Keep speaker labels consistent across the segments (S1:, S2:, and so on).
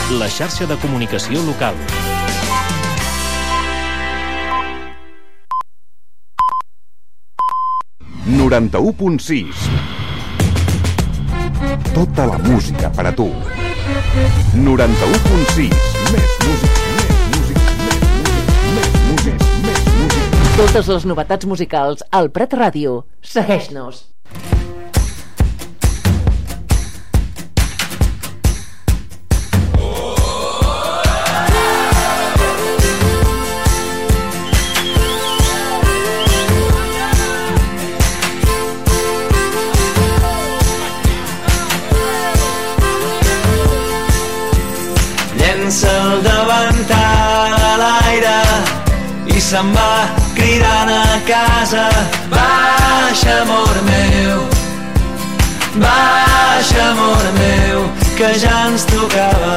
S1: la xarxa de comunicació local.
S2: Tota la música per a tu. 91.6. Més música, més música, més música, més música.
S3: Totes les novetats musicals al Prat Ràdio. Segueix-nos.
S4: Llença el davantal a l'aire i se'n va cridant a casa. Baixa, amor meu, que ja ens tocava.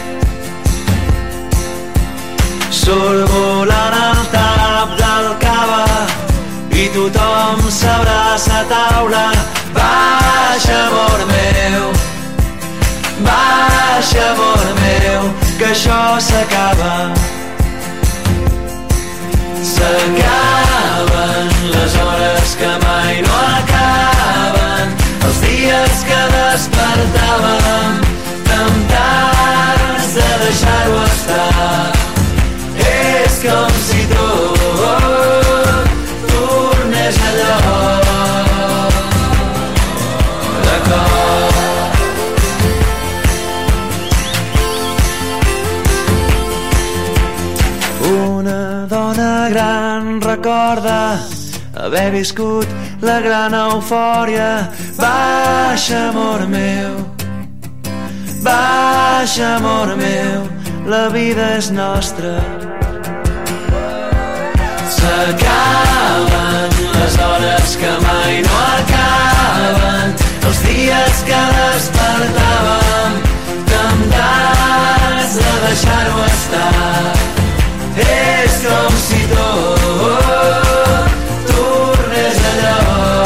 S4: Surt volant el tap del cava i tothom s'abraça a taula. Baixa, amor meu, que això s'acaba. S'acaben les hores que mai no acaben, els dies que despertàvem temptats de deixar-ho estar. És com si tot tornés allò de cor. Una dona gran recorda haver viscut la gran eufòria. Baixa, amor meu, la vida és nostra. S'acaben les hores que mai no acaben, els dies que despertàvem temptats de deixar-ho estar. És com si tot tornés allò.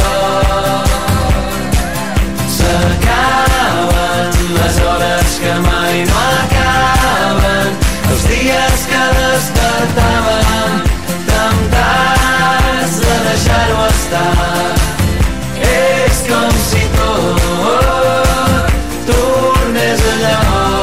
S4: S'acaben les hores que mai no acaben, els dies que despertàvem temptats de deixar-ho estar. És com si tot tornés allò.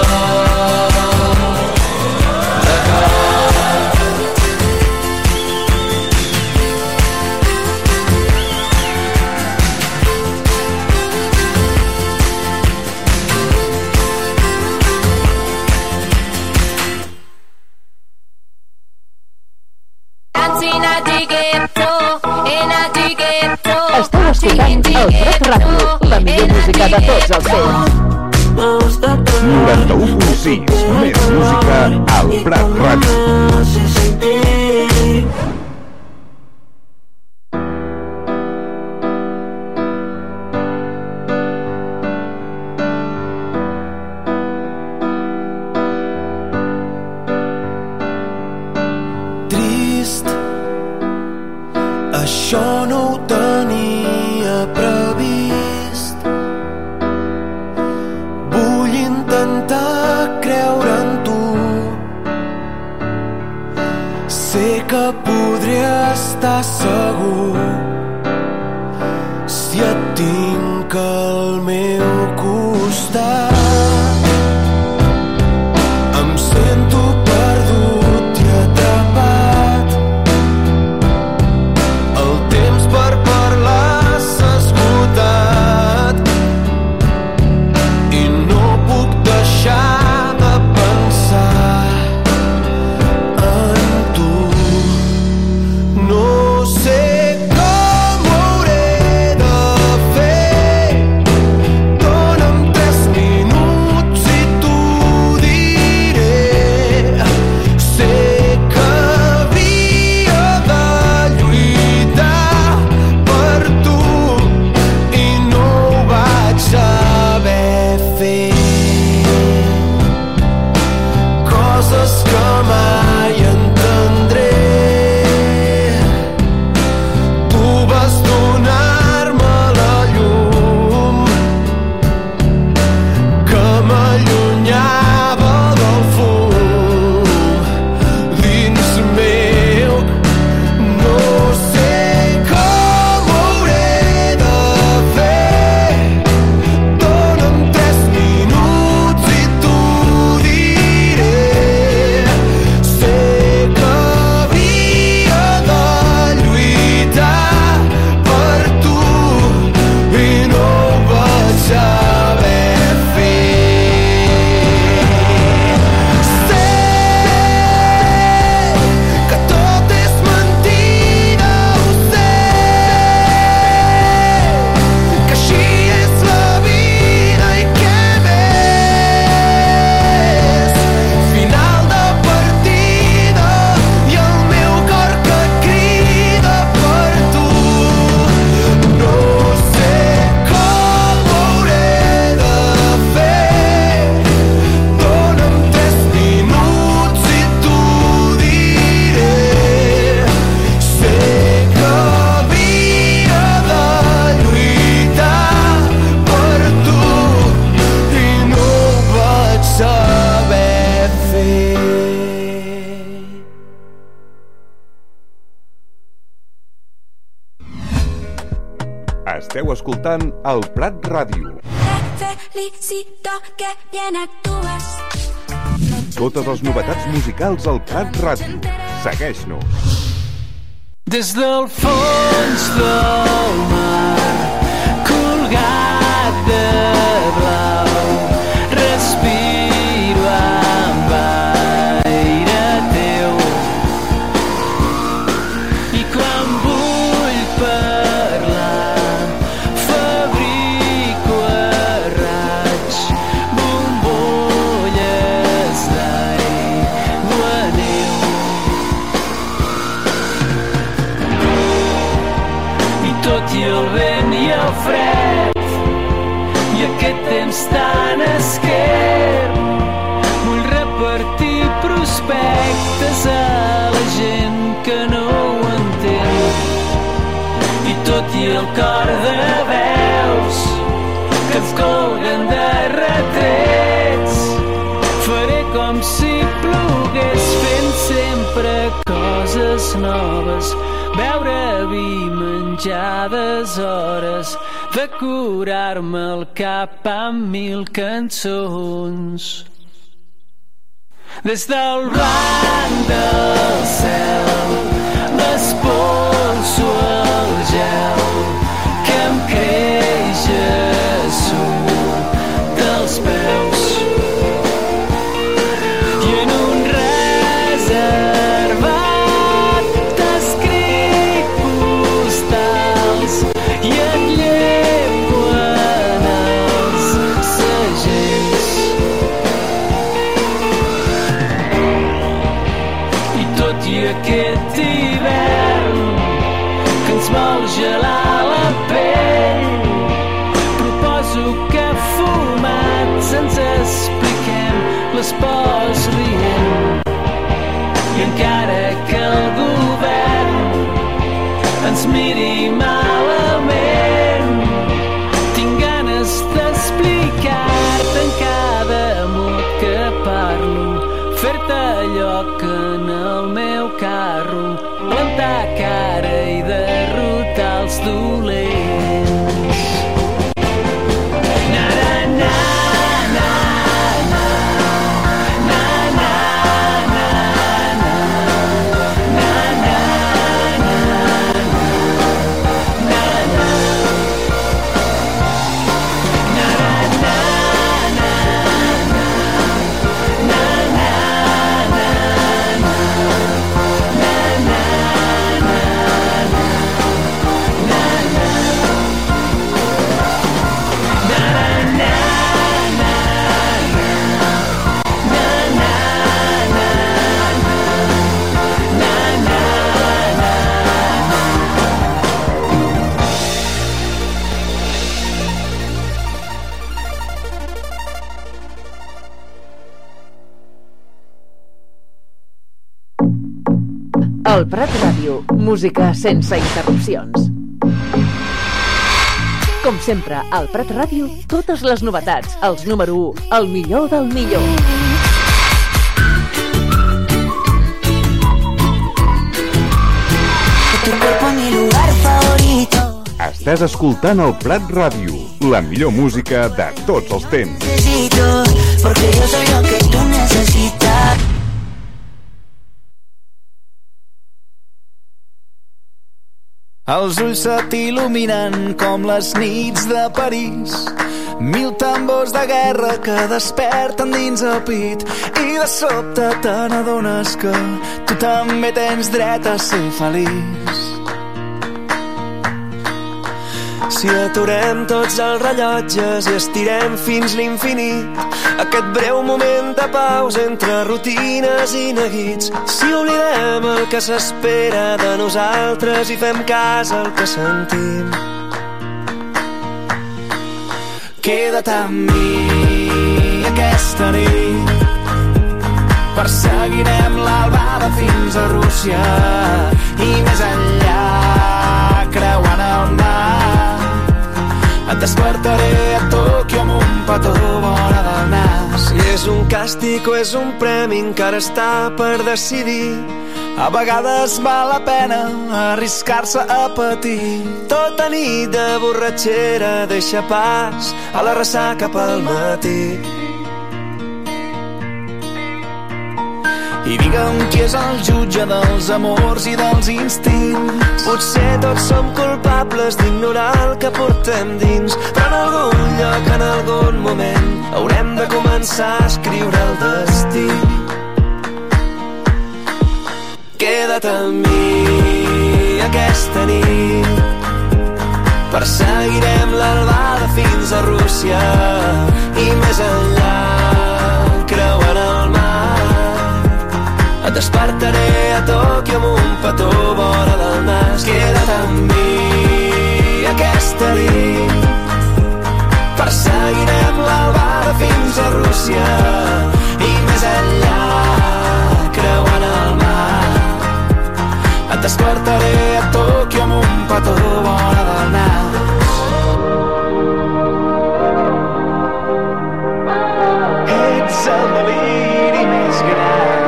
S3: Esteu escoltant el Prat Ràdio, la millor música de tots els temps.
S2: 91.6. Més música al Prat Ràdio.
S4: Trist, això no ho tenia previst. Vull intentar creure en tu. Sé que puc
S2: escoltant el Prat Ràdio.
S5: Te felicito que bien actúas.
S2: Totes les novetats musicals al Prat Ràdio. Segueix-nos.
S4: Des del fons del mar, colgat de blau, respiro amb aire teu. I quan vull parlar, fabrico a raig bombolles d'aigua neu. I tot i el vent i el fred i aquest temps tan esquerp, vull repartir prospectes a la gent que no ho entén. I tot i el cor de veus que ens colguen de retrets, faré com si plogués, fent sempre coses noves, beure vi, menjar hores, decorar-me el cap amb 1000 cançons. Des del blanc del cel m'espolso el gel que em creix a sud dels peus. I en un reservat t'escric postals i et llevo en els segells. I tot i aquest hivern que ens vol gelar la pell, proposo que fumats ens expliquem les pors rient. I encara que el govern ens miri malament, tinc ganes d'explicar-te en cada mot que parlo, fer-te allò que en el meu carro, plantar cara i derrotar els dolents. Na, na, na, na, na, na, na, na, na, na, na,
S3: El Prat Ràdio, música sense interrupcions. Com sempre, al Prat Ràdio, totes les novetats, els número 1, el millor del millor.
S2: Estàs escoltant el Prat Ràdio, la millor música de tots els temps.
S6: Porque yo soy lo que tú necesitas.
S7: Els ulls se t'il·luminen com les nits de París, 1000 tambors de guerra que desperten dins el pit, i de sobte te n'adones que tu també tens dret a ser feliç. Si aturem tots els rellotges i estirem fins l'infinit, aquest breu moment de pausa entre rutines i neguits, si oblidem el que s'espera de nosaltres i fem cas al que sentim, queda't amb mi aquesta nit, perseguirem l'albada fins a Rússia i més enllà, creuant el mar. Et despertaré a Tòquio amb un petó vora del nas. Si és un càstig o és un premi encara està per decidir. A vegades val la pena arriscar-se a patir.
S8: Tota nit de borratxera deixa pas a la ressaca pel matí.
S7: I digue'm qui és el jutge dels amors i dels instints.
S8: Potser tots som culpables d'ignorar el que portem dins, però en algun lloc, en algun moment, haurem de començar a escriure el destí. Queda't amb mi aquesta nit, perseguirem l'albada fins a Rússia i més enllà, creuant el mar. Et despertaré a Tòquio amb un petó vora del nas. Queda't amb mi aquesta nit, perseguirem l'albada fins a Rússia i més enllà, creuant el mar. Et despertaré a Tòquio amb un petó vora del nas. Ets el deliri més gran,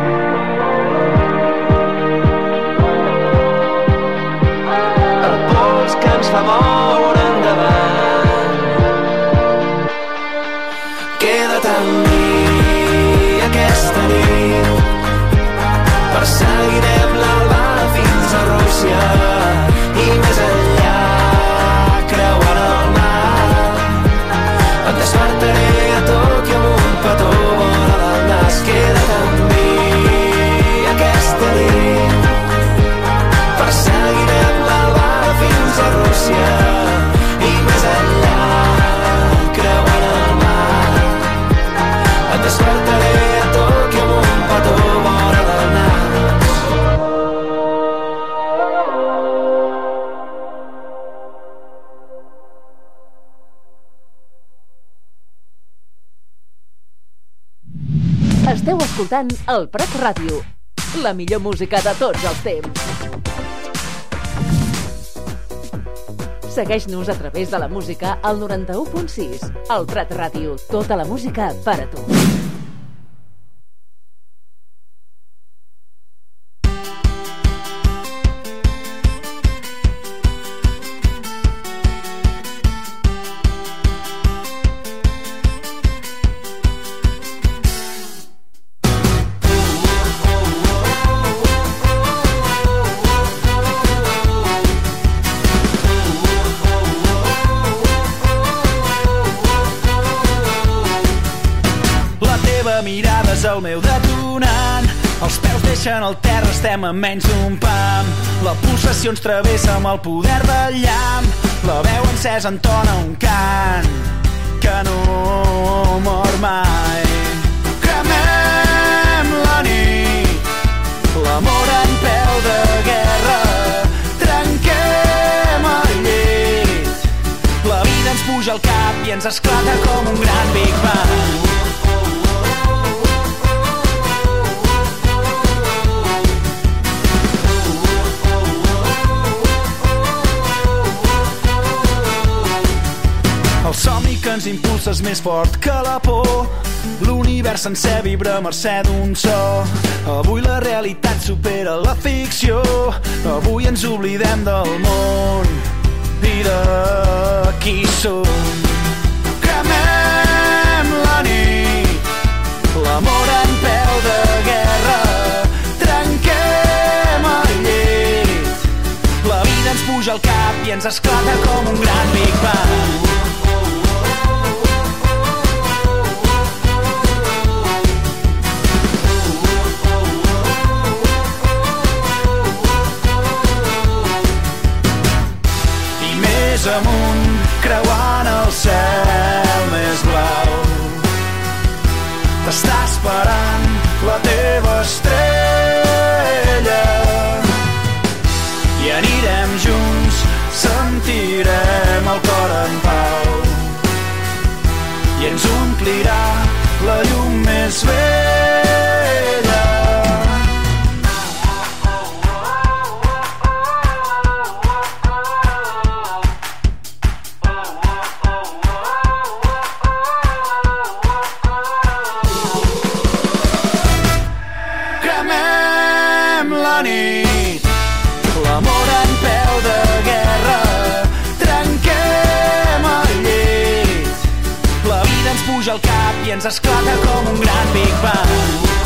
S8: el pols que ens fa moure endavant. Queda't amb mi aquesta nit, perseguirem l'albada fins a Rússia i més enllà, creuant el mar. Et despertaré a Tòquio amb un petó vora del nas. Queda't amb mi aquesta nit, perseguirem l'albada fins a Rússia i més enllà, creuant el mar. Et despertaré a Tòquio amb un petó vora del nas.
S3: Esteu escoltant el Prat Ràdio, la millor música de tots els temps. Segueix-nos a través de la música al 91.6. El Prat Ràdio, tota la música per a tu.
S7: El meu detonant, els peus deixen el terra, estem a menys d'un pam. La pulsació ens travessa amb el poder del llamp, la veu encesa entona un cant que no mor mai. Cremem la nit, l'amor en peu de guerra, trenquem el llit, la vida ens puja al cap i ens esclata com un gran Big Bang. El somni que ens impulsa és més fort que la por. L'univers sencer vibra a mercè d'un so. Avui la realitat supera la ficció. Avui ens oblidem del món i de qui som. Cremem la nit, l'amor en peu de guerra, trenquem el llit, la vida ens puja al cap i ens esclata com un gran Big Bang. Amunt, creuant el cel més blau, t'està esperant la teva estrella i anirem junts, sentirem el cor en pau i ens omplirà la llum més vella. puja al cap i ens esclata com un gran Big Bang.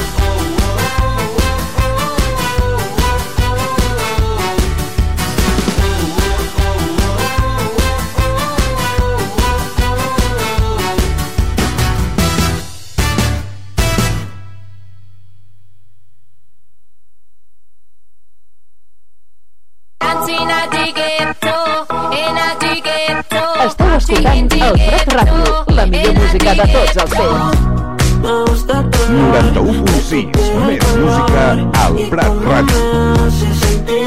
S3: Esteu escoltant el Prat Ràdio, la millor música de tots els temps.
S2: 91.6, més música al Prat Ràdio.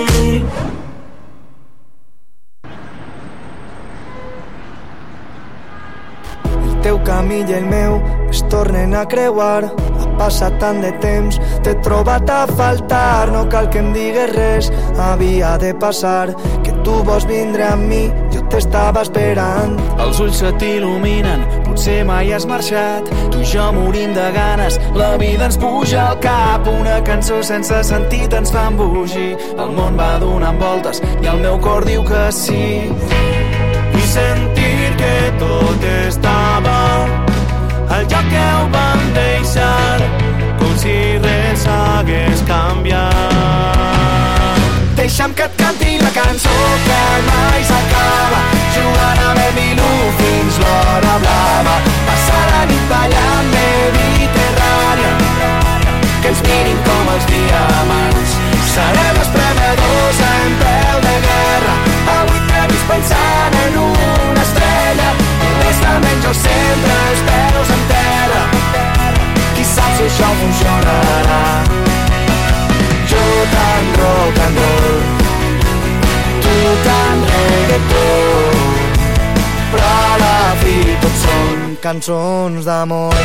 S8: El teu camí i el meu es tornen a creuar. Ha passat tant de temps, t'he trobat a faltar. No cal que em digues res, havia de passar. Que tu vols vindre amb mi, jo t'estava esperant.
S7: Els ulls se t'il·luminen, potser mai has marxat. Tu i jo morim de ganes, la vida ens puja al cap. Una cançó sense sentit ens fa embogir. El món va donant voltes i el meu cor diu que sí. I sentir que tot estava al lloc que ho vam deixar, com si res hagués canviat. Deixa'm que et canti la cançó que mai s'acaba, jugant amb el Milú fins l'hora blava, passar la nit ballant Mediterrània, que ens mirin com els diamants. Serem espremedors en peu de guerra, avui t'he vist pensant en una estrella, honestament jo sempre els peus en terra. Qui sap si això funcionarà? Jo tan rock and roll, tu tan reggaeton, però a la fi tot són cançons d'amor.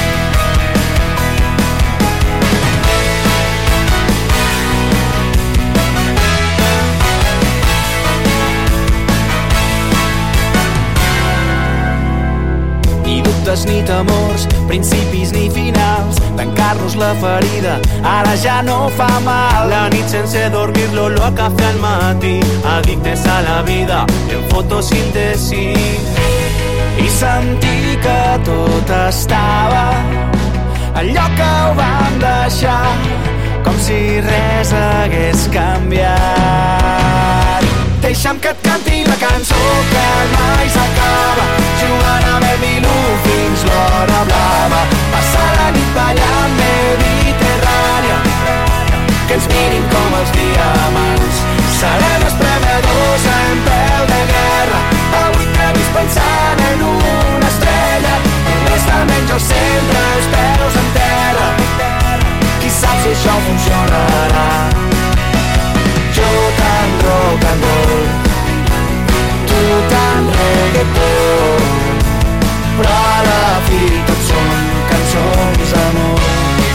S7: Ni temors, principis ni finals, tancar-nos la ferida ara ja no fa mal. La nit sense dormir, l'olor a cafè al matí, addictes a la vida en fotosíntesi, i sentir que tot estava al lloc que ho vam deixar, com si res hagués canviat. Deixa'm que et canti la cançó que mai s'acaba, jugant amb el Milú fins l'hora blava, passar la nit ballant Mediterrània, que ens mirin com els diamants. Serem espremedors en peu de guerra, avui t'he vist pensant en una estrella, honestament jo sempre els peus en terra. Qui sap si això funcionarà? Jo tan rock and roll, tu tan reggaeton, però a la fi tot són cançons d'amor.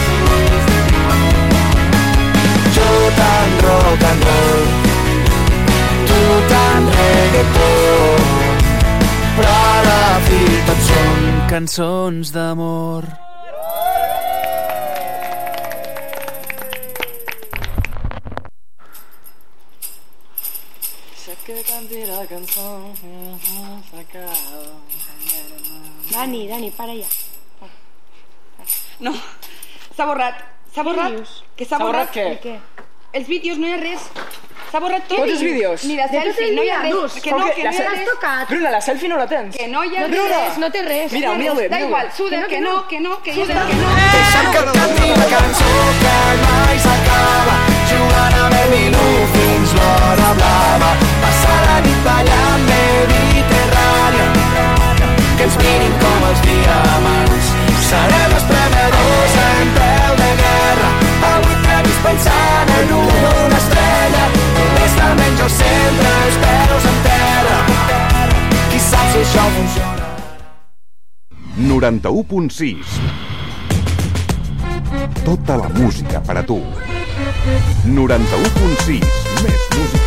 S7: Jo tan rock and roll, tu tan reggaeton, però a la fi tot són cançons d'amor.
S9: Dani, para ya. No, s'ha borrat. S'ha borrat. Que s'ha borrat. Què? Els vídeos, no hi ha res. S'ha borrat tot.
S10: Tots els vídeos?
S9: Ni la selfie, no hi ha res. Que no hi ha res.
S10: Bruna, la selfie no la tens.
S9: Que no hi ha res.
S10: No té res. Mira-ho.
S9: Da igual, suda, que no.
S8: Deixa'm que et canti la cançó que mai s'acaba, jugant amb el Milú fins l'hora blava, passar la nit ballant Mediterrània, que ens mirin com els diamants. Serem espremedors en peu de guerra, avui t'he vist pensant en una estrella, honestament jo sempre els peus en terra. Qui sap si això funciona?
S2: 91.6. Tota la música per a tu. 91.6. Més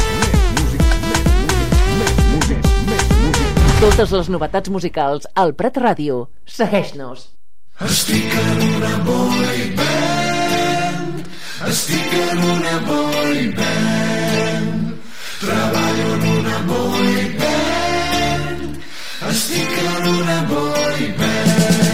S2: música.
S3: Totes les novetats musicals al Prat Ràdio. Segueix-nos.
S4: Estic en una boy band, estic en una boy band, treballo en una boy band, estic en una boy band.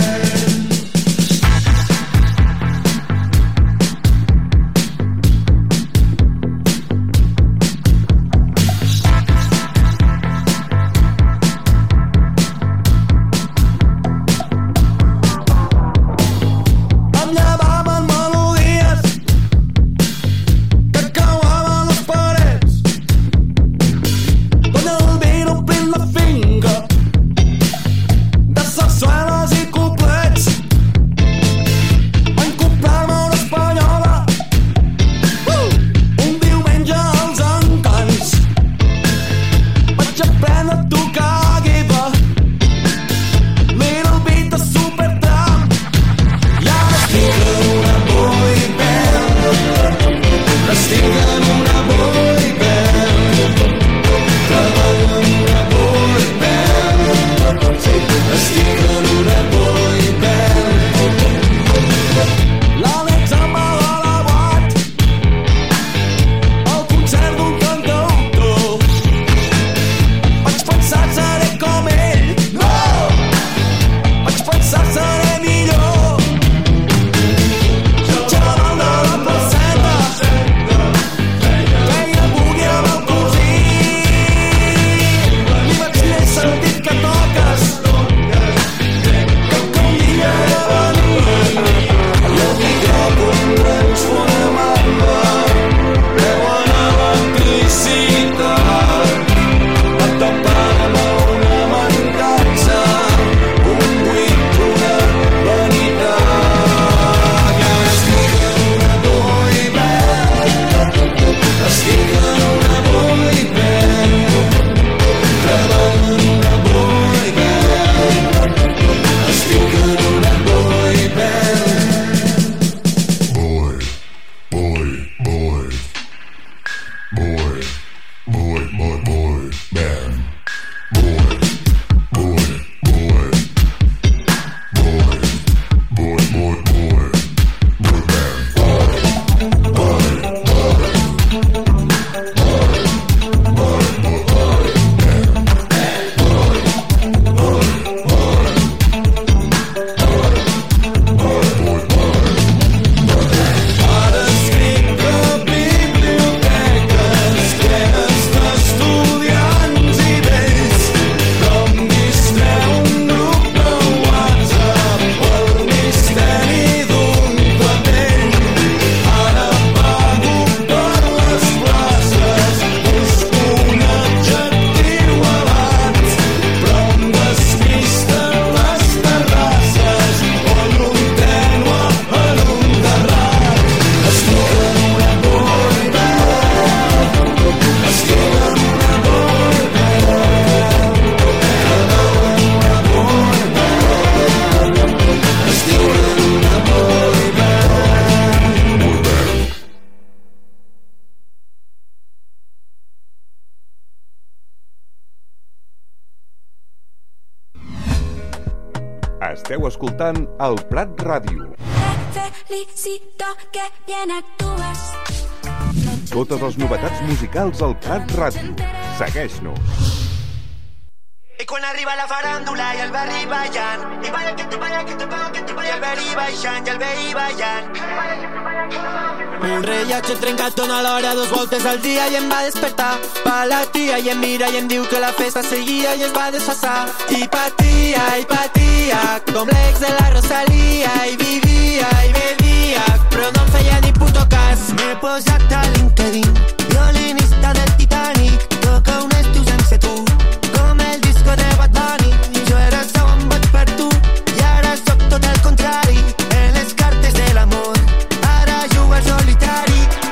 S2: Esteu escoltant el Prat Ràdio.
S5: Felicito que bien actúes.
S2: Totes les novetats musicals al Prat Ràdio. Segueix-nos.
S6: I quan arriba la faràndula i el barri ballant, i balla que te balla, que te balla, que te balla, el verí baixant i el veí ballant.
S4: Un rellotge trencat dona l'hora 2 voltes al dia i em va despertar. Va la tia i em mira i em diu que la festa seguia i es va desfassar. I patia, com l'ex de la Rosalia, i vivia i bevia, però no em feia ni puto cas.
S6: M'he posat a LinkedIn, violinista del Titanic, toca un estiu sense tu, com el disco de Bad Bunny. Jo era segon, vaig per tu, i ara soc tot el contrari, en les cartes de l'amor, ara jugo al solitari.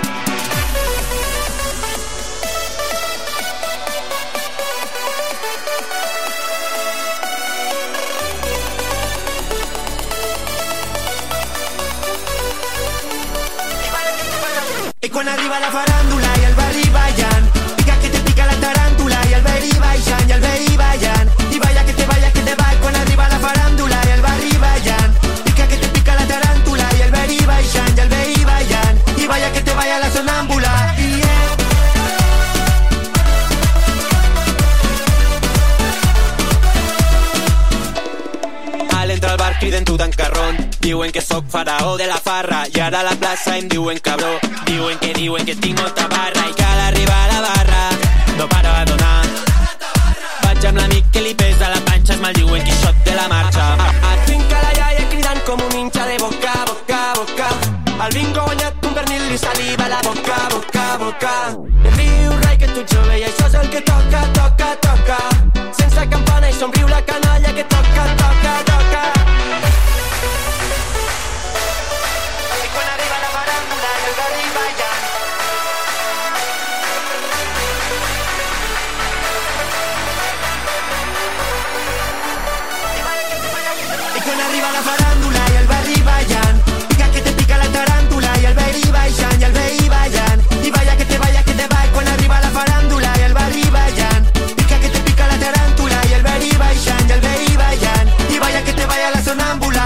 S6: I quan arriba la faràndula i el barri ballant, pica que te pica la taràntula i el verí baixant i el veí ballant. I balla que te balla que te va. Quan arriba la faràndula i el barri ballant, pica que te pica la taràntula i el verí baixant i el veí ballant. I balla que te vaya la sonàmbula.
S4: Al entrar al bar criden Tutankamon, diuen que sóc faraó de la farra, i ara a la plaça em diuen cabró. Diuen que tinc molta barra i cal arribar a la barra. No paro a donar. Vaig amb l'amic que li pesa la panxa, es maldiuen Quixot de la marxa. Tinc a la iaia cridant com un hincha de boca, boca, boca. El bingo ha guanyat un pernil i saliva a la boca, boca, boca. Riu, rai, que tu ets jove i això és el que toca, toca, toca. Sense campana i somriu la canalla que toca, toca, toca.
S6: I quan arriba la faràndula i el barri ballant, i quan arriba la faràndula i el barri ballant, pica que te pica la taràntula i el verí baixant i el veí ballant. I balla que te va. I quan arriba la faràndula i el barri ballant, pica que te pica la taràntula i el verí baixant i el veí ballant. I balla que te vaya la sonàmbula.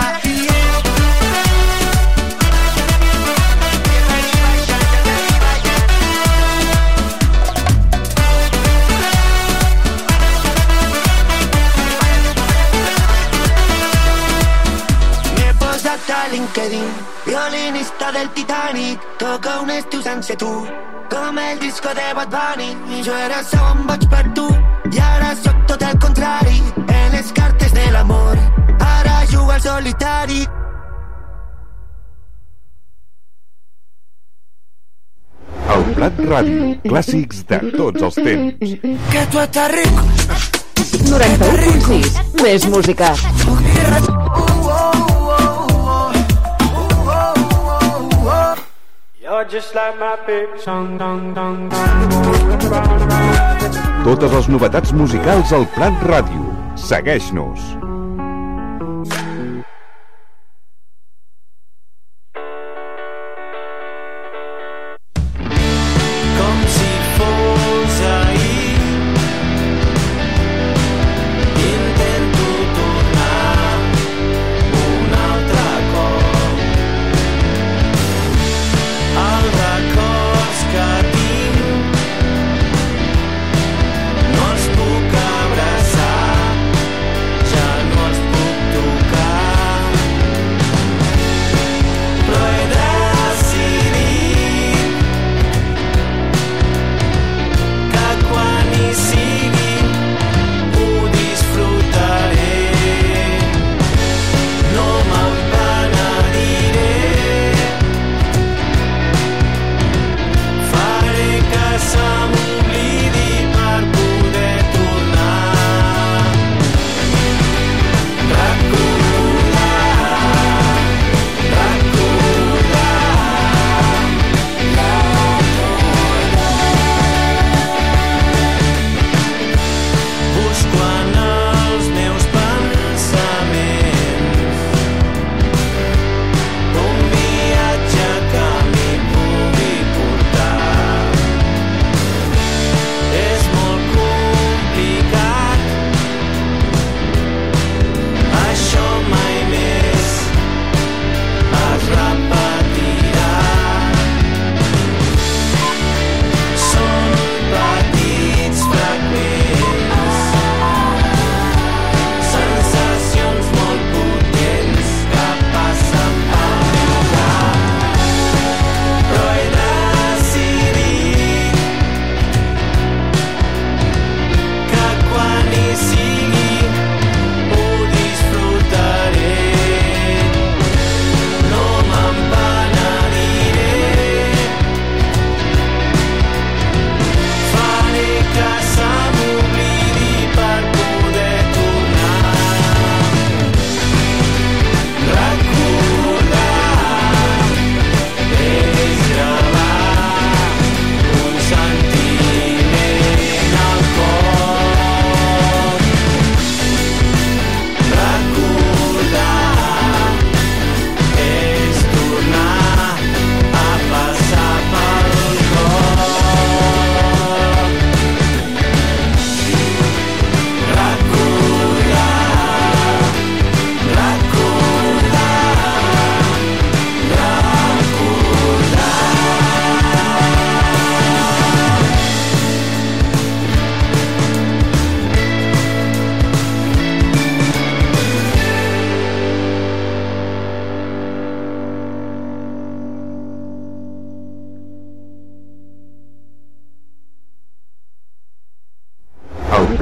S6: A LinkedIn, violinista del Titanic, toca un estiu sense tu, com el disco de Bad Bunny. I jo era segon, vaig per tu, i ara soc tot el contrari, en les cartes de l'amor, ara jugo al solitari.
S2: El Prat Ràdio, clàssics de tots els temps.
S6: Que tu estàs rico.
S3: 91.6, més música.
S2: Totes les novetats musicals al Prat Ràdio. Segueix-nos.
S4: Com si fos ahir, intento tornar un altre cop. Els records que tinc no els puc abraçar, ja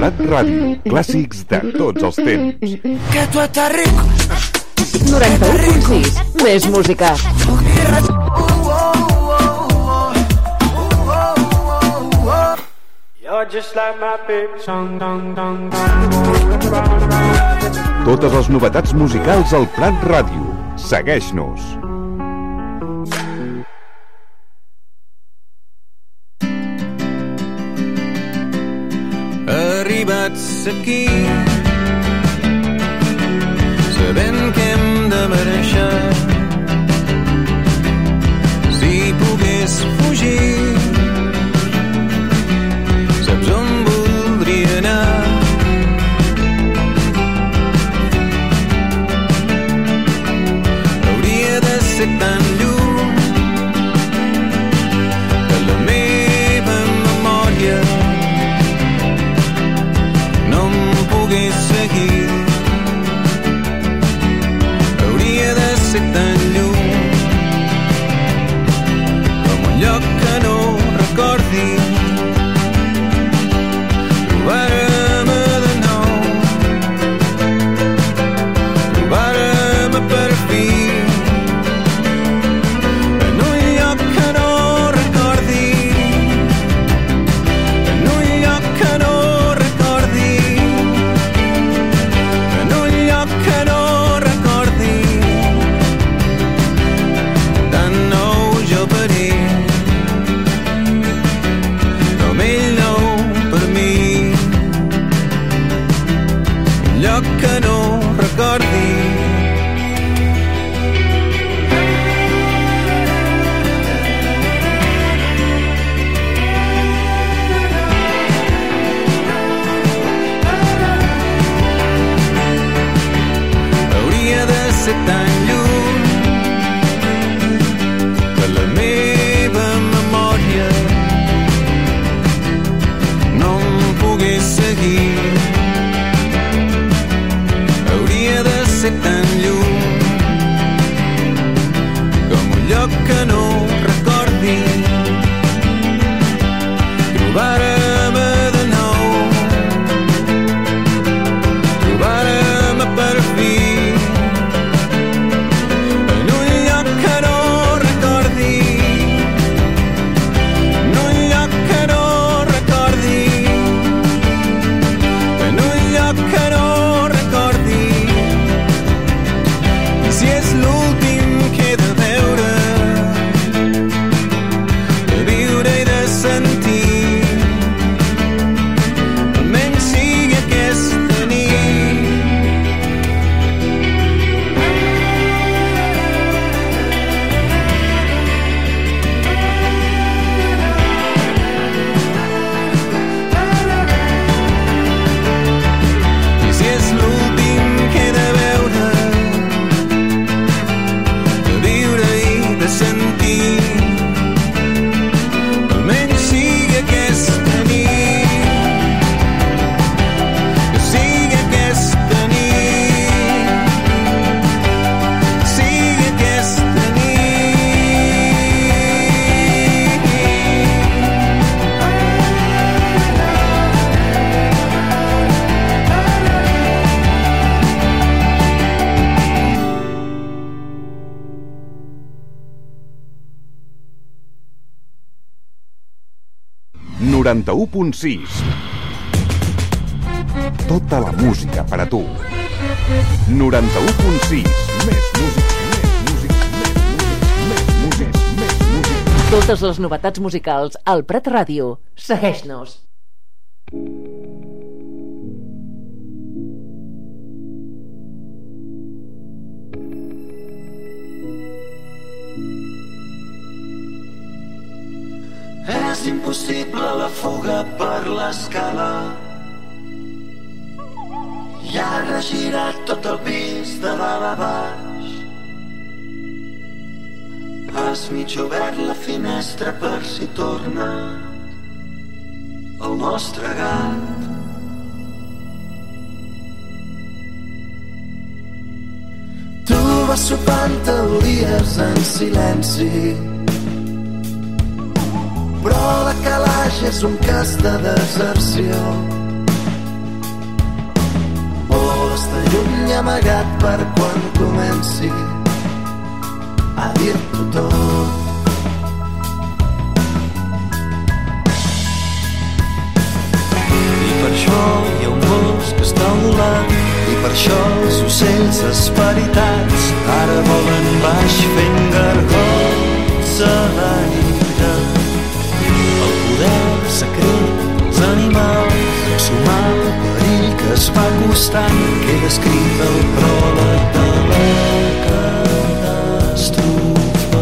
S2: Prat Ràdio. Clàssics de tots els temps.
S6: Que tu estàs rico.
S3: 91.6. Més música.
S2: Totes les novetats musicals al Prat Ràdio. Segueix-nos.
S8: Arribats aquí, sabent que hem de marxar. Si pogués fugir, saps on voldria anar? Hauria de ser tan lluny que la meva memòria no em pogués seguir. Hauria de ser tan lluny com un lloc que no recordi. Trobar-me de nou, trobar-me per fi en un lloc que no recordi, en un lloc que no recordi, en un lloc que no recordi. Tan nou jo per ell, com ell nou per mi. Un lloc que no recordi. Hauria de ser tan lluny que la meva memòria no em pogués seguir. Hauria de ser tan lluny com un lloc que no recordi. Trobar-me de nou, trobar-me per fi en un lloc que no recordi, en un lloc que no recordi, en un lloc que no recordi. I si és l'últim que he de veure, de viure i de sentir, almenys sigui aquesta nit. I si és l'últim que he de veure, de viure i de sentir, almenys sigui aquesta nit, que sigui aquesta nit, sigui aquesta nit.
S2: 91.6. Tota la música per a tu. 91.6. Més música, més música, més música, més música.
S3: Totes les novetats musicals al Prat Ràdio. Segueix-nos.
S8: És impossible la fuga per l'escala. I ara girat tot el pis de dalt a baix. Has mig obert la finestra per si torna el nostre gat. Tu vas sopant el dies en silenci, però la calaix és un cas de deserció. lluny amagat per quan comenci a dir-t'ho tot. I per això hi ha un gos que està volant, i per això els ocells esperitats ara volen baix fent gargots a l'aire. El poder secret dels animals, sumar el perill que es va acostant, queda escrit el pròleg de la catàstrofe.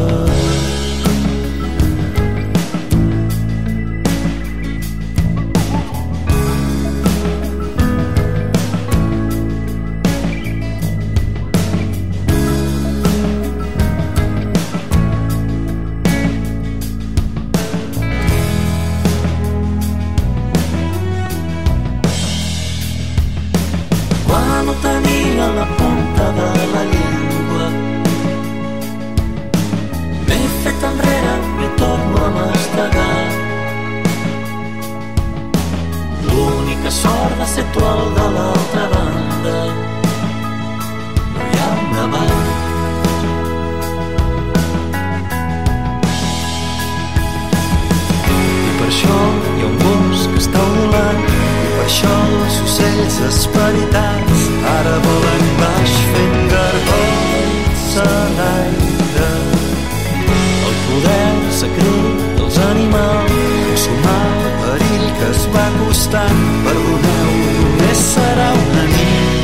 S8: Esperitats ara volen baix fent gargots a l'aire. El poder secret dels animals, sumar el perill que es va acostant. Perdoneu, només serà una nit.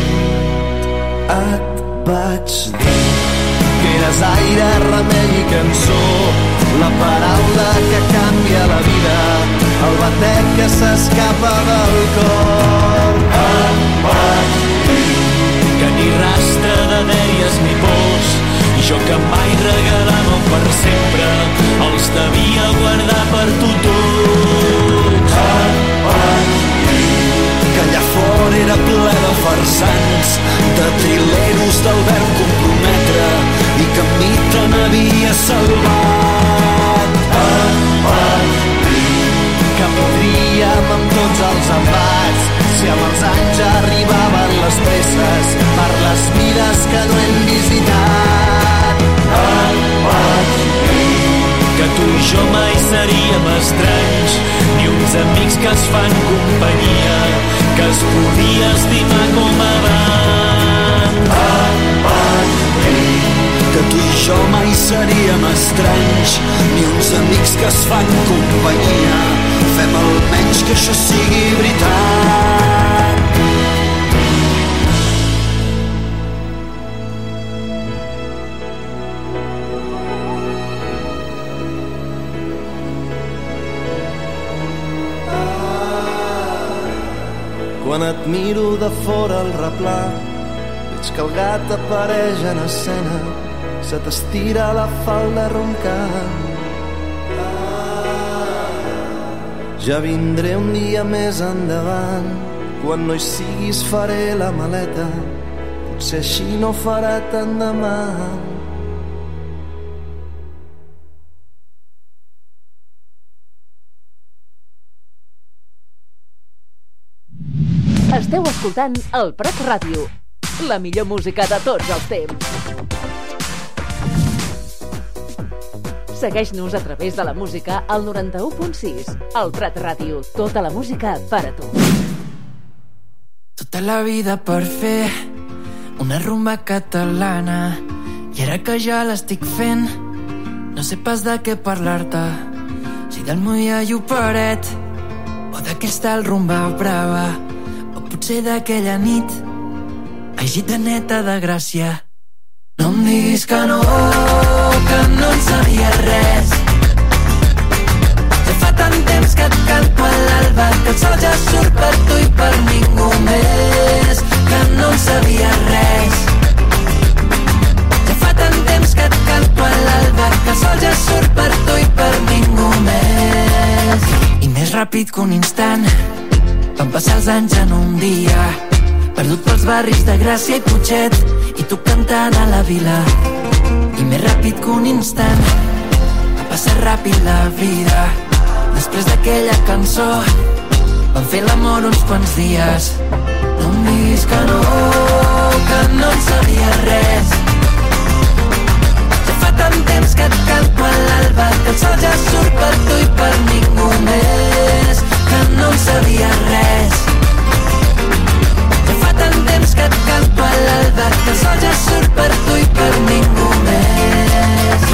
S8: Et vaig dir que eres aire, remei i cançó, la paraula que canvia la vida, el batec que s'escapa del cor. Et vaig dir que ni rastre de dèries ni pors, i jo que mai regalava per sempre els devia guardar per tu tots. Et vaig dir que allà fora era ple de farsants, de trileros del verb comprometre, i que amb mi te n'havia salvat. Et vaig dir que podríem amb tots els embats, si amb els anys arribaven les peces per les vides que no hem visitat. Et vaig dir que tu i jo mai seríem estranys, ni uns amics que es fan companyia, que es podia estimar com abans. Et vaig dir que tu i jo mai seríem estranys, ni uns amics que es fan companyia. Fem almenys que això sigui veritat. Quan et miro de fora al replà, veig que el gat apareix en escena, se t'estira la falda roncant. Ja vindré un dia més endavant, quan no hi siguis faré la maleta, potser així no farà tant de mal.
S3: Esteu escoltant el Prat Ràdio, la millor música de tots els temps. Segueix-nos a través de la música al 91.6. El Prat Ràdio, tota la música per a tu.
S11: Tota la vida per fer una rumba catalana, i ara que ja l'estic fent no sé pas de què parlar-te, si del Moia Lloperet o d'aquesta rumba brava, o potser d'aquella nit ai gitaneta de Gràcia. No em diguis que no en sabia res, ja fa tant temps que et canto a l'alba, que el sol ja surt per tu i per ningú més, que no en sabia res. Ja fa tant temps que et canto a l'alba, que el sol ja surt per tu i per ningú més. I més ràpid que un instant van passar els anys en un dia, perdut pels barris de Gràcia i Putxet, i tu cantant a la vila. I més ràpid que un instant va passar ràpid la vida. Després d'aquella cançó vam fer l'amor uns quants dies. No em diguis que no que no en sabia res. Ja fa tant temps que et canto a l'alba, que el sol ja surt per tu i per ningú més, que no en sabia res. Ja fa tant temps que et canto a l'alba, que el sol ja surt per tu i per ningú més.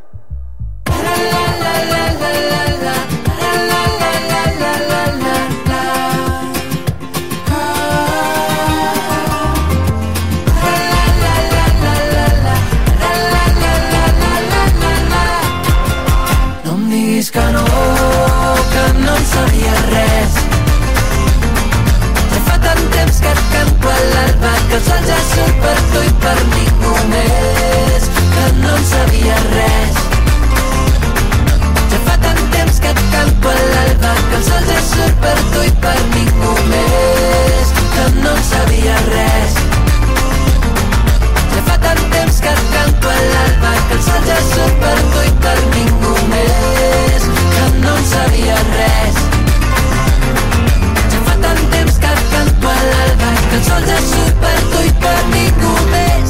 S11: Que no en sabia res. Ja fa tant temps que et canto a l'alba, que el sol ja surt per tu i per ningú més, que no en sabia res. Ja fa tant temps que et canto a l'alba, que el sol ja surt per tu i per ningú més, que no en sabia res. Ja fa tant temps que et canto a l'alba, que el sol ja surt per tu i per ningú més, no en sabia res. Ja fa tant temps que et canto a l'alba, que el sol ja surt per tu i per ningú més.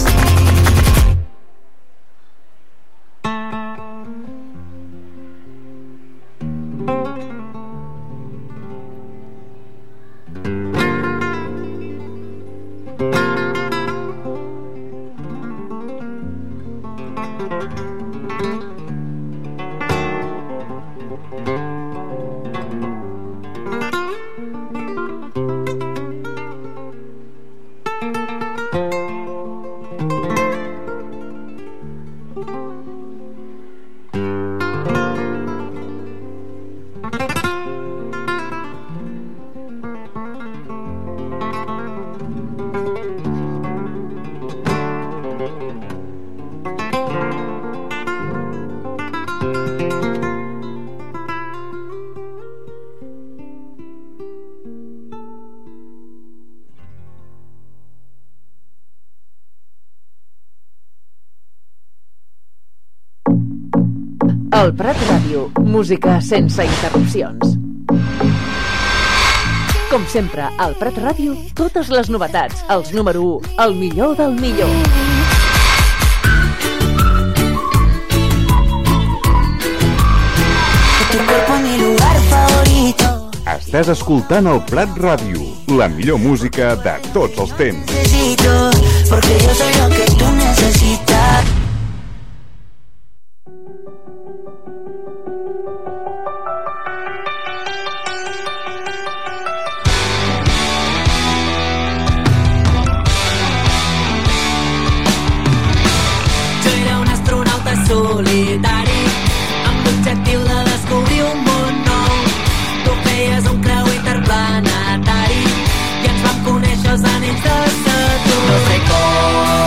S3: El Prat Ràdio, música sense interrupcions. Com sempre, al Prat Ràdio, totes les novetats, els número 1, el millor del millor.
S2: Estàs escoltant el Prat Ràdio, la millor música de tots els temps.
S11: Porque yo soy lo que tú necesitas.
S12: Solitari, amb l'objectiu de descobrir un món nou. Tu feies un creu interplanetari i ens vam conèixer els anells de Saturn. No sé com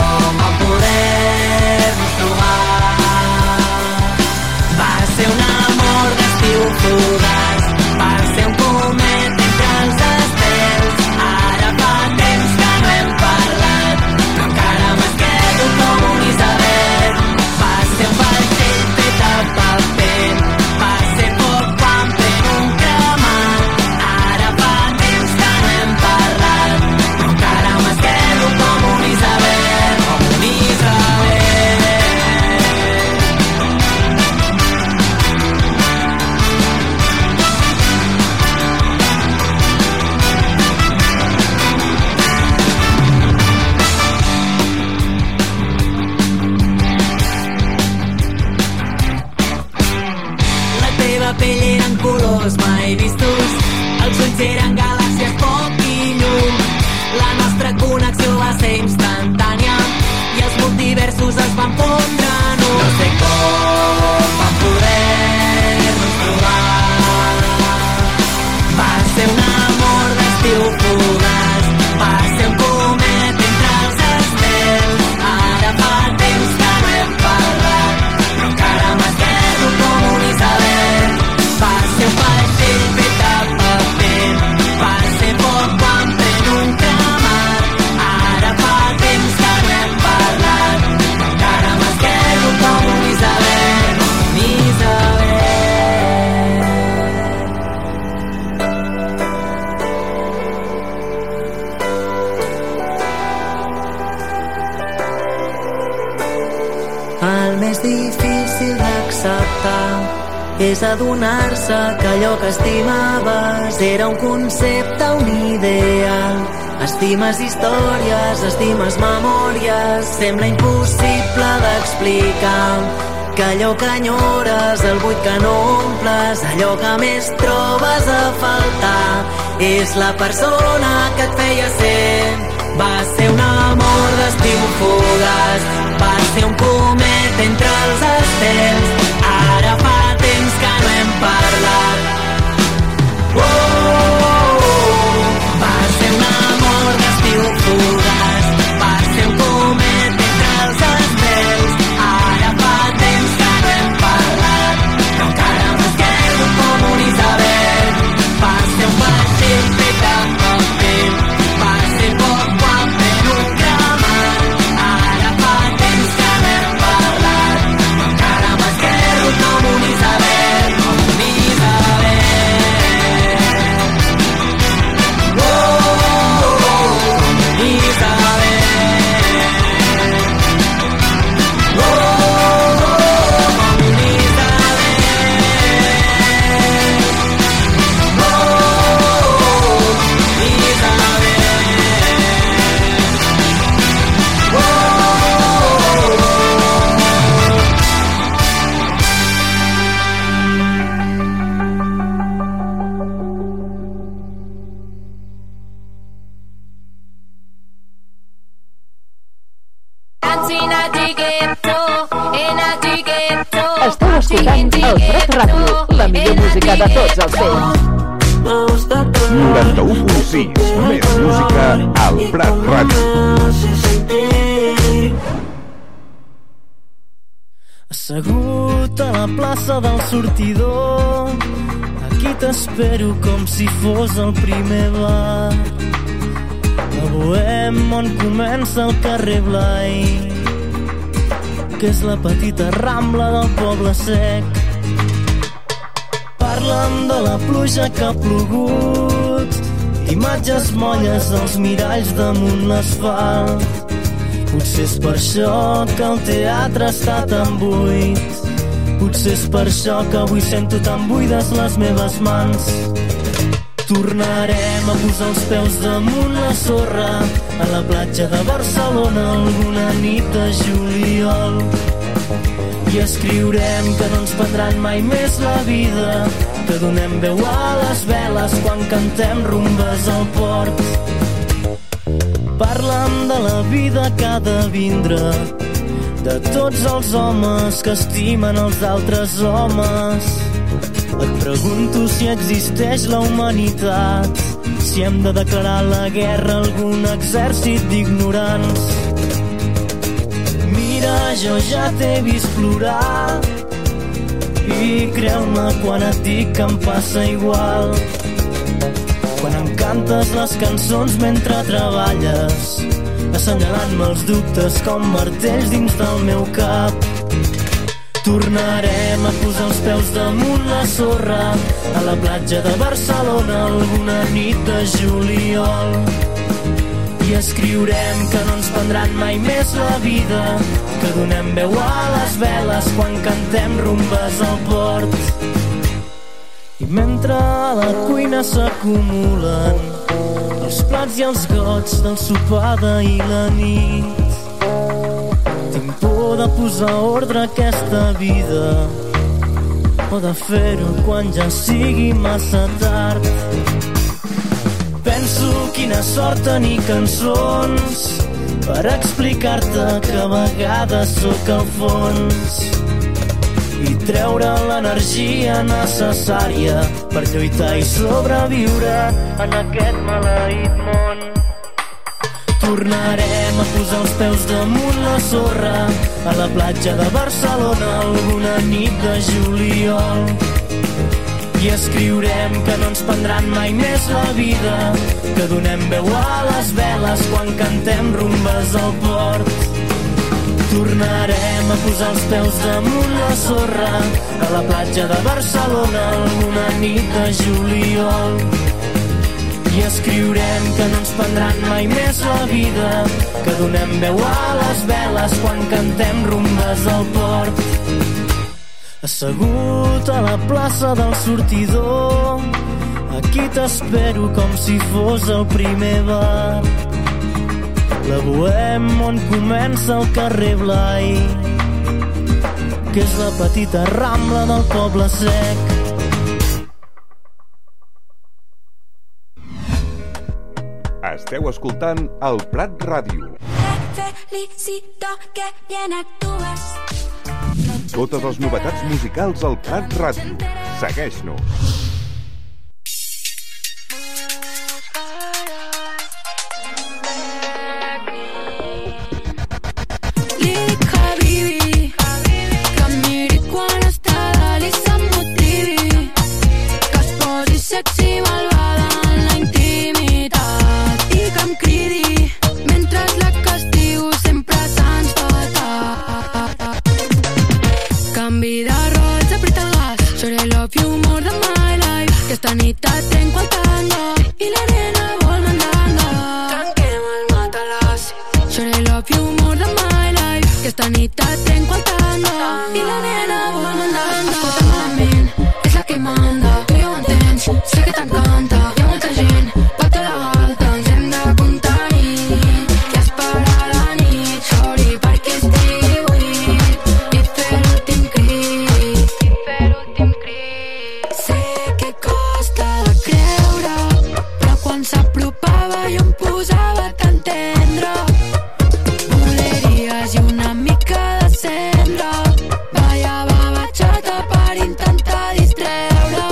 S11: més difícil d'acceptar és adonar-se que allò que estimaves era un concepte, un ideal. Estimes històries, estimes memòries, sembla impossible d'explicar que allò que enyores, el buit que no omples, allò que més trobes a faltar és la persona que et feia ser. Va ser un amor d'estiu fugaç, va ser un comet entre els estels. Ara fa temps que no hem parlat. Va ser un amor d'estiu fugaç, va ser un comet entre els estels. Ara fa temps que no hem parlat, però encara m'esquerdo com un Isabel. Va ser un vaixell fet amb paper, va ser poc quan fent un cremat. Ara fa temps que no hem parlat, però encara m'esquerdo com un Isabel, com un Isabel.
S3: Esteu escoltant el Prat Ràdio, la millor música de tots els temps.
S2: 91.6, més música al Prat Ràdio.
S13: Assegut a la plaça del sortidor, aquí t'espero com si fos el primer bar. A Bohem on comença el carrer Blai, que és la petita rambla del poble sec. Parla'm de la pluja que ha plogut, imatges molles dels miralls damunt l'asfalt. Potser és per això que el teatre està tan buit, potser és per això que avui sento tan buides les meves mans. Tornarem a posar els peus damunt la sorra a la platja de Barcelona alguna nit de juliol, i escriurem que no ens prendran mai més la vida, que donem veu a les veles quan cantem rumbes al port. Parla'm de la vida que ha de vindre, de tots els homes que estimen els altres homes. Et pregunto si existeix la humanitat, si hem de declarar la guerra a algun exèrcit d'ignorants. Mira, jo ja t'he vist plorar, i creu-me quan et dic que em passa igual. Quan em cantes les cançons mentre treballes, assenyalant-me els dubtes com martells dins del meu cap. Tornarem a posar els peus damunt la sorra a la platja de Barcelona alguna nit de juliol, i escriurem que no ens prendran mai més la vida, que donem veu a les veles quan cantem rumbes al port. I mentre a la cuina s'acumulen els plats i els gots del sopar d'ahir la nit, tinc por de posar ordre a aquesta vida, o de fer-ho quan ja sigui massa tard. Penso quina sort tenir cançons per explicar-te que a vegades sóc al fons, i treure l'energia necessària per lluitar i sobreviure en aquest maleït món. Tornarem a posar els peus damunt la sorra a la platja de Barcelona alguna nit de juliol, i escriurem que no ens prendran mai més la vida, que donem veu a les veles quan cantem rumbes al port. Tornarem a posar els peus damunt la sorra a la platja de Barcelona alguna nit de juliol, i I escriurem que no ens prendran mai més la vida, que donem veu a les veles quan cantem rumbes al port. Assegut a la plaça del sortidor, aquí t'espero com si fos el primer bar. La Bohem on comença el carrer Blai, que és la petita rambla del Poble Sec.
S2: Esteu escoltant el Prat Ràdio.
S5: Felicito que bien actúes.
S2: Totes les novetats musicals al Prat Ràdio. Segueix-nos.
S5: Esta nit et trenco el tango i la nena vol mandanga. Tanquem el matalàs. Sobre love you more than my life. Que esta nit et trenco el tango i la nena vol mandanga. Escolta malament, és la que manda. Tu ja ho entens, sé que t'encanta. Hi ha molta gent, per tota la galta. Ens hem de contenir i esperar la nit. Sorry perquè estigui buit i fer l'últim crit. Sé que quan s'apropava jo em posava tan tendre. Voleries i una mica de cendra. Ballava batxata per intentar distreure.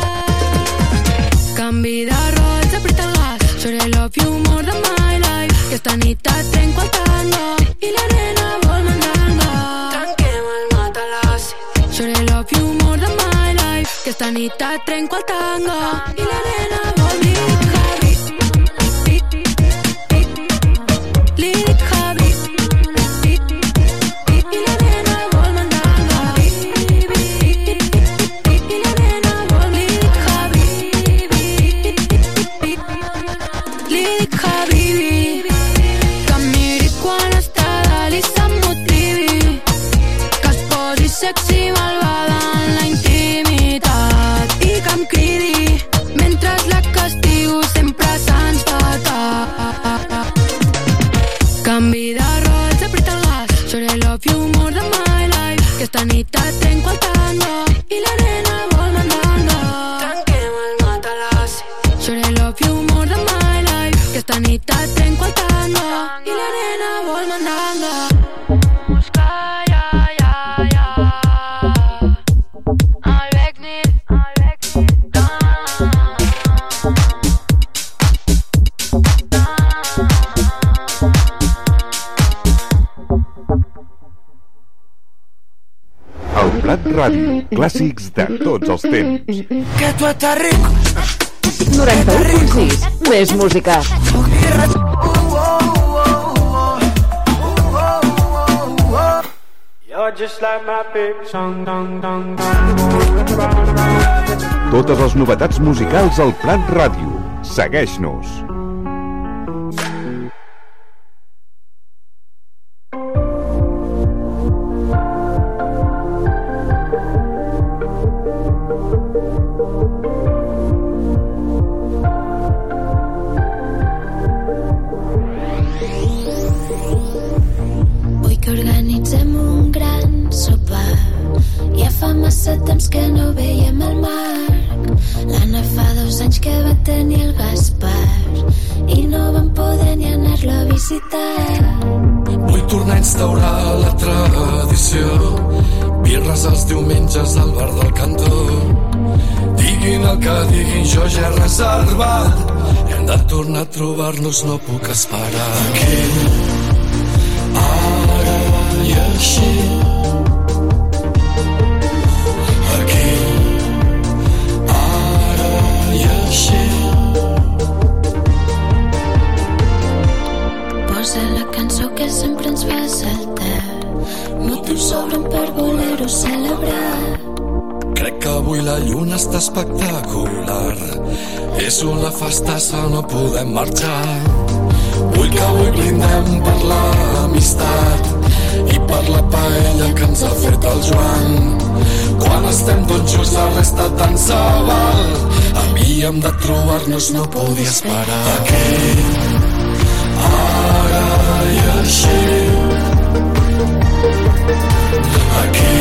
S5: Canvi de rols, apreta el gas. Sobre love you more than my life. Que esta nit et trenco el tango i la nena vol mandanga. Tanquem el matalàs. Sobre love you more than my life. Que esta nit et trenco el tango i la nena vol mandanga.
S14: Sexy, malvada en la intimitat i que em cridi mentre la castigo sempre se'ns fa. Canvi de rols, apreta el gas. Sobre love you more than my life. Que esta nit et trenco el tango i la nena vol mandanga. Tanquem el matalàs. Sobre love you more than my life. Que esta nit et trenco el tango i la nena vol mandanga.
S2: Prat Ràdio, clàssics de tots els temps.
S6: Que tu estàs rico.
S3: 91.6, més música.
S2: Totes les novetats musicals al Prat Ràdio. Segueix-nos.
S5: Massa temps que no veiem el Marc. L'Anna fa 2 anys que va tenir el Gaspar i no vam poder ni anar-lo a visitar.
S15: Vull tornar a instaurar la tradició. Birres els diumenges al bar del cantó. Diguin el que diguin, jo ja he reservat. Hem de tornar a trobar-nos, no puc esperar. Aquí, ara i així.
S5: Posa la cançó que sempre ens fa saltar. Motius sobren per voler-ho celebrar.
S15: Crec que avui la lluna està espectacular. És una festassa, no podem marxar. Vull que avui brindem per l'amistat i per la paella que ens ha fet el Joan. Quan estem tots junts la resta tant se val. Havíem de trobar-nos, no podia esperar. Aquí, ara i així. Aquí,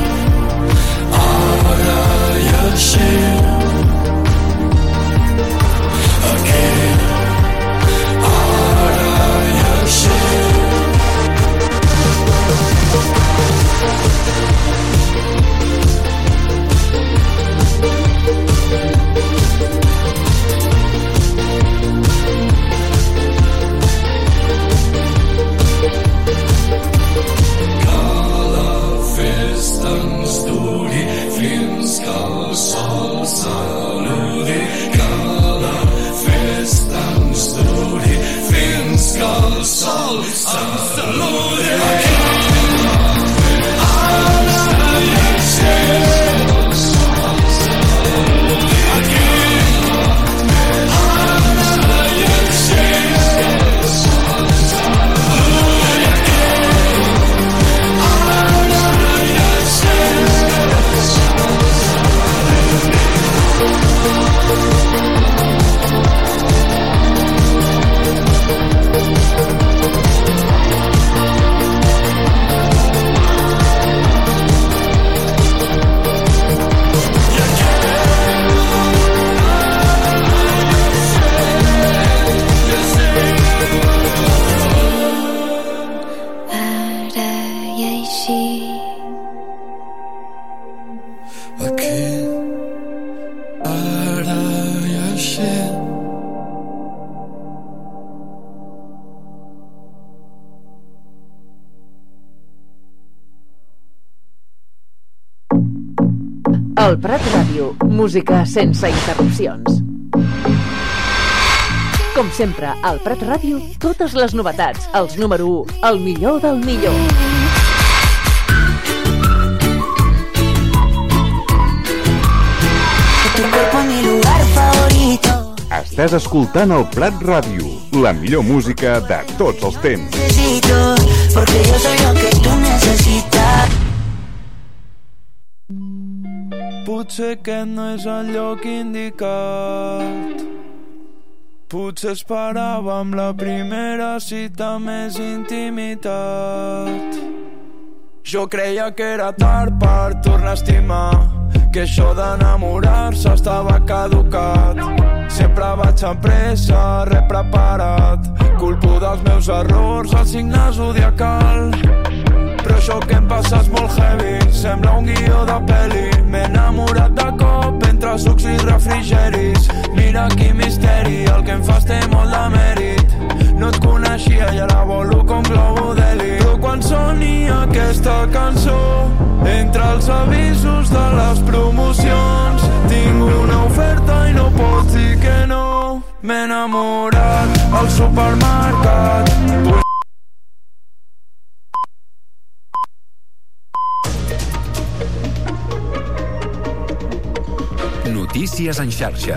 S15: ara i així. Aquí, ara i així. Ens duri fins que el sol saludi. Que la festa ens duri fins que el sol saludi. Ara i així.
S3: El Prat Ràdio, música sense interrupcions. Com sempre, al Prat Ràdio, totes les novetats, els número 1, el millor del millor.
S2: Estàs escoltant el Prat Ràdio, la millor música de tots els temps.
S11: Porque yo soy lo que tú necesitas.
S16: Potser aquest no és el lloc indicat. Potser esperàvem la primera cita més intimitat. Jo creia que era tard per tornar a estimar, que això d'enamorar-se estava caducat. Sempre vaig amb pressa, res preparat. Culpo dels meus errors, el signe zodiacal. Però això que em passa és molt heavy, sembla un guió de pel·li. M'he enamorat de cop entre sucs i refrigeris. Mira quin misteri, el que em fas té molt de mèrit. No et coneixia i ara volo com globo d'heli. Però quan soni aquesta cançó, entre els avisos de les promocions, tinc una oferta i no pots dir que no. M'he enamorat al supermercat.
S17: Notícies en xarxa.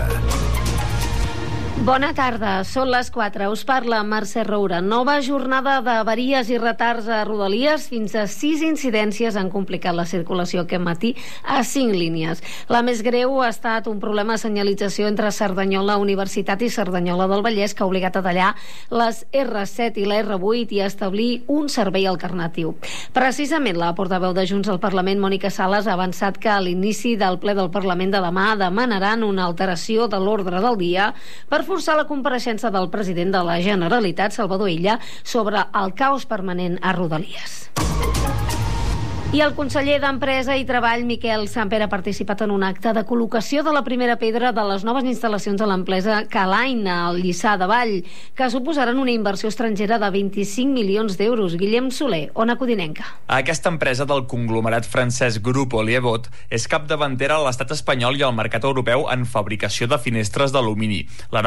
S18: Bona tarda, són les 4. Us parla Mercè Roura. Nova jornada d'avaries i retards a Rodalies. Fins a 6 incidències han complicat la circulació aquest matí a 5 línies. La més greu ha estat un problema de senyalització entre Cerdanyola Universitat i Cerdanyola del Vallès, que ha obligat a tallar les R7 i la R8 i a establir un servei alternatiu. Precisament la portaveu de Junts al Parlament, Mònica Sales, ha avançat que a l'inici del ple del Parlament de demà demanaran una alteració de l'ordre del dia per forçar la compareixença del president de la Generalitat, Salvador Illa, sobre el caos permanent a Rodalies. I el conseller d'Empresa i Treball, Miquel Samper, ha participat en un acte de col·locació de la primera pedra de les noves instal·lacions de l'empresa Calaina, al Lliçà de Vall, que suposaran una inversió estrangera de 25 milions d'euros. Guillem Soler, Ona Codinenca.
S19: Aquesta empresa del conglomerat francès Grupo Liebot és capdavantera a l'estat espanyol i al mercat europeu en fabricació de finestres d'alumini. La